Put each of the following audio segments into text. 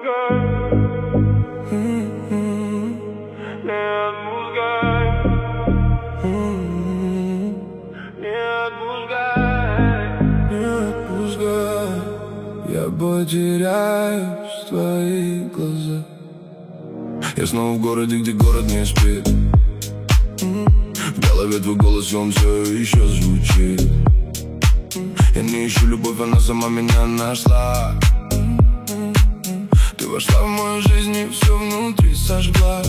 Я потеряюсь в твоих глазах. Я снова в городе, где город не спит. В голове твой голос, и он все еще звучит. Я не ищу любовь, она сама меня нашла. Ты вошла в мою жизнь и все внутри сожгла.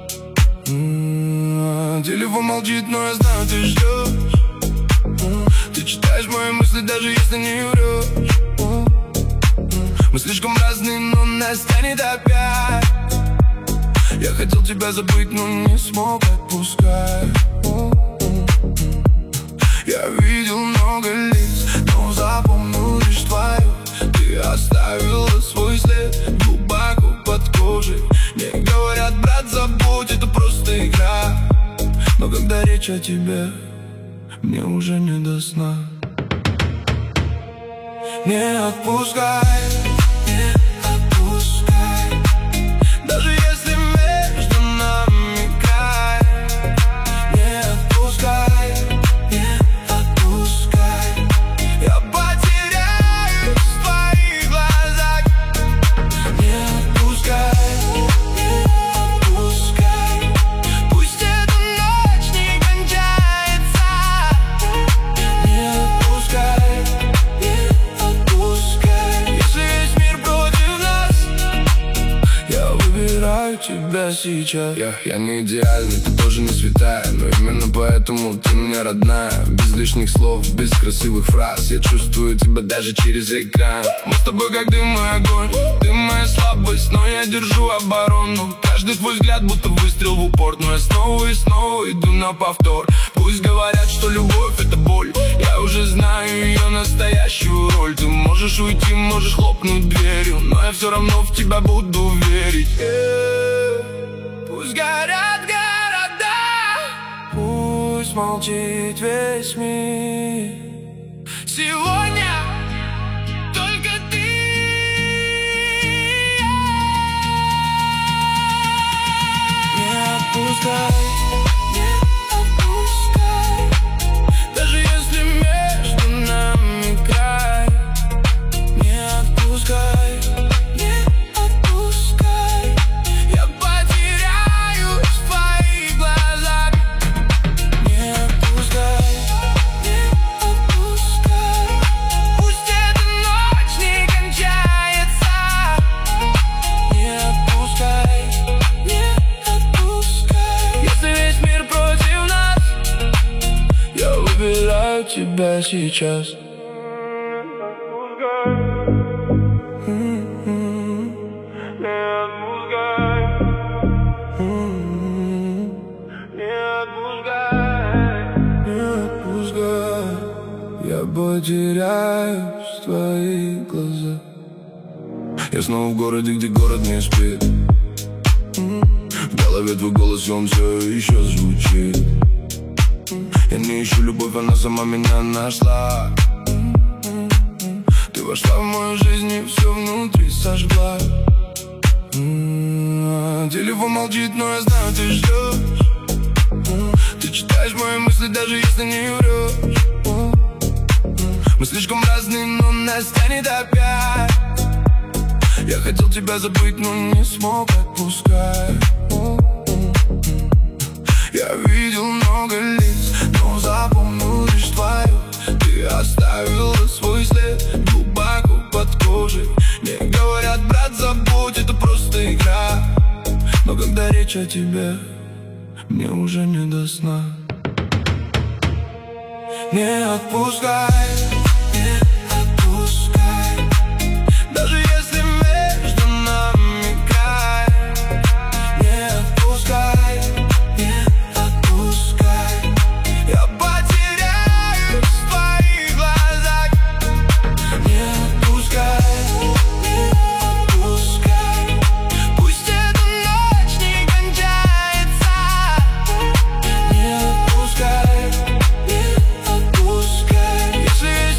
Телефон молчит, но я знаю, ты ждешь. Ты читаешь мои мысли, даже если не врешь. Мы слишком разные, но нас тянет опять. Я хотел тебя забыть, но не смог отпускать. Я видел много лиц, но запомнил лишь твою. Ты оставила свой след глубоко под кожей. Мне говорят, брат, забудь, это просто игра. Но когда речь о тебе, мне уже не до сна. Не отпускай, не отпускай, даже если между нами край. Не отпускай, не отпускай, я потеряюсь в твоих глазах. Не отпускай, не отпускай, пусть эта ночь не кончается. Не отпускай, не отпускай, если весь мир против нас, я выбираю тебя сейчас. Я не идеальный, ты тоже не святая, но именно поэтому ты мне родная. Без лишних слов, без красивых фраз, я чувствую тебя даже через экран. Мы с тобой как дым и огонь, ты моя слабость, но я держу оборону. Каждый твой взгляд будто выстрел в упор, но я снова и снова иду на повтор. Пусть говорят, что любовь это боль, я уже знаю ее настоящую роль. Ты можешь уйти, можешь хлопнуть дверью, но я все равно в тебя буду верить. Пусть горят города, пусть молчит весь мир. Сегодня только ты. Не отпускай, не отпускай, даже если между нами край. Не отпускай, не отпускай, я потеряюсь в твоих глазах. Не отпускай, не отпускай, пусть эта ночь не кончается. Не отпускай, не отпускай, если весь мир против нас, я выбираю тебя сейчас. Я потеряюсь в твоих глазах. Я снова в городе, где город не спит. В голове твой голос, и он все еще звучит. Я не ищу любовь, она сама меня нашла. Ты вошла в мою жизнь и все внутри сожгла. Телефон молчит, но я знаю, ты ждешь. Ты читаешь мои мысли, даже если не врешь. Мы слишком разные, но нас тянет опять. Я хотел тебя забыть, но не смог отпускать. Я видел много лиц, но запомнил лишь твою. Ты оставила свой след глубоко под кожей. Мне говорят, брат, забудь, это просто игра. Но когда речь о тебе, мне уже не до сна. Не отпускай, не отпускай, даже если между нами край. Не отпускай, не отпускай, я потеряюсь в твоих глазах. Не отпускай, не отпускай, пусть эта ночь не кончается. Не отпускай, не отпускай, если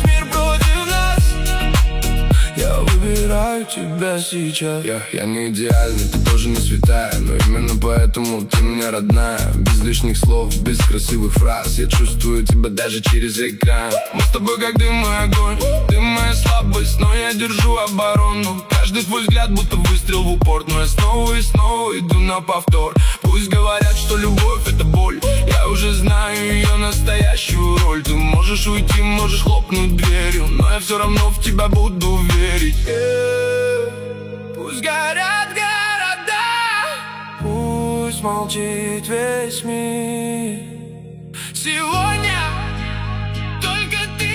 выбираю тебя сейчас. Я не идеальный, ты тоже не святая, но именно поэтому ты мне родная. Без лишних слов, без красивых фраз, я чувствую тебя даже через экран. Мы с тобой как дым и огонь, ты моя слабость, но я держу оборону. Каждый твой взгляд будто выстрел в упор, но я снова и снова иду на повтор. Пусть говорят, что любовь это боль, я уже знаю ее настоящую роль. Ты можешь уйти, можешь хлопнуть дверью, но я все равно в тебя буду верить. Пусть горят города, пусть молчит весь мир. Сегодня только ты.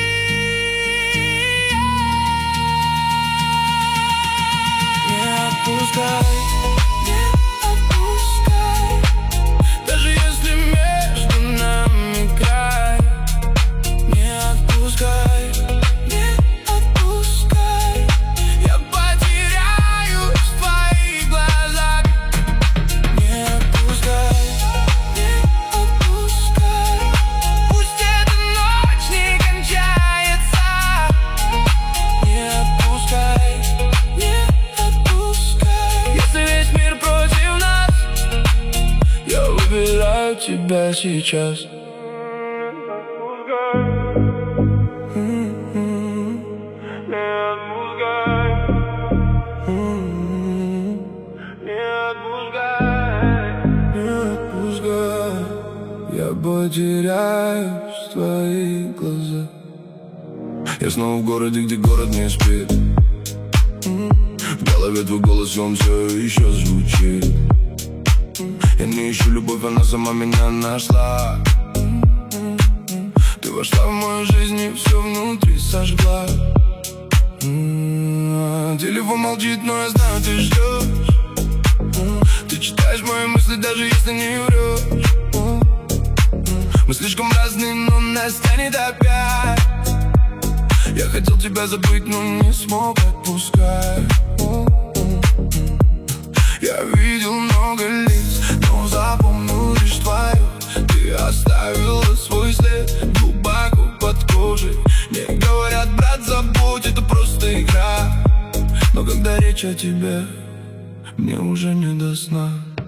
Не отпускай, не отпускай, даже если между нами край. Не отпускай, не отпускай, я потеряюсь в твоих глазах. Не отпускай, не отпускай, пусть эта ночь не кончается. Не отпускай, не отпускай, если весь мир против нас, я выбираю тебя сейчас. Я потеряюсь в твоих глазах. Я снова в городе, где город не спит. В голове твой голос, он все еще звучит. Я не ищу любовь, она сама меня нашла. Ты вошла в мою жизнь и все внутри сожгла. Телефон молчит, но я знаю, ты ждешь. Ты читаешь мои мысли, даже если не врешь. Мы слишком разные, но нас тянет опять. Я хотел тебя забыть, но не смог отпускать. Я видел много лиц, но запомнил лишь твою. Ты оставила свой след глубоко под кожей. Мне говорят, брат, забудь, это просто игра. Но когда речь о тебе, мне уже не до сна.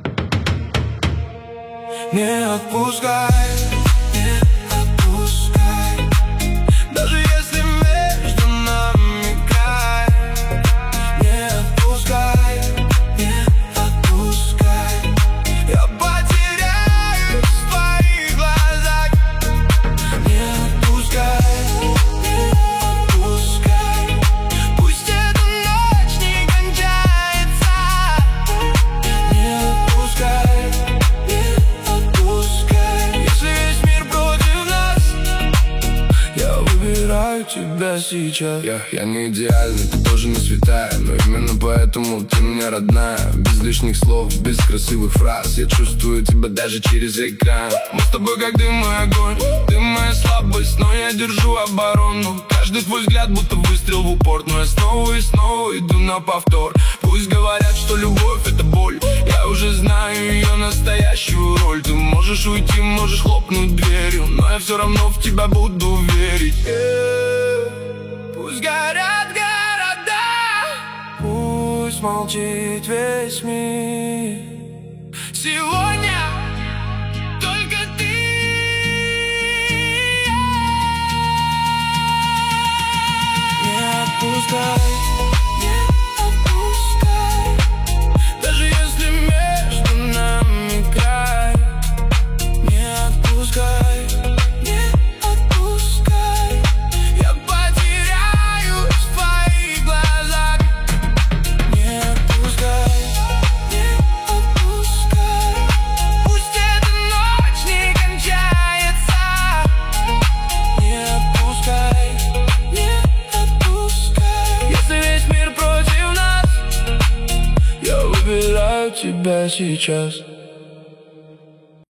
Не отпускай, не отпускай, даже если между нами край. Не отпускай, не отпускай, я потеряюсь в твоих глазах. Не отпускай, не отпускай, пусть эта ночь не кончается. Не отпускай, не отпускай, если весь мир против нас, я выбираю тебя сейчас. Я не идеальный, ты тоже не святая, но именно поэтому ты мне родная. Без лишних слов, без красивых фраз, я чувствую тебя даже через экран. Мы с тобой как дым и огонь, ты моя слабость, но я держу оборону. Каждый твой взгляд будто выстрел в упор, но я снова и снова иду на повтор. Пусть говорят, что любовь это боль, я уже знаю ее настоящую роль. Ты можешь уйти, можешь хлопнуть дверью, но я все равно в тебя буду верить. Пусть горят города, пусть молчит весь мир. Сегодня только ты. Не отпускай, не отпускай, даже если между нами край. Не отпускай, не отпускай, я потеряюсь в твоих глазах. Не отпускай, не отпускай, пусть эта ночь не кончается. Не отпускай, не отпускай, если весь мир против нас, я выбираю тебя сейчас.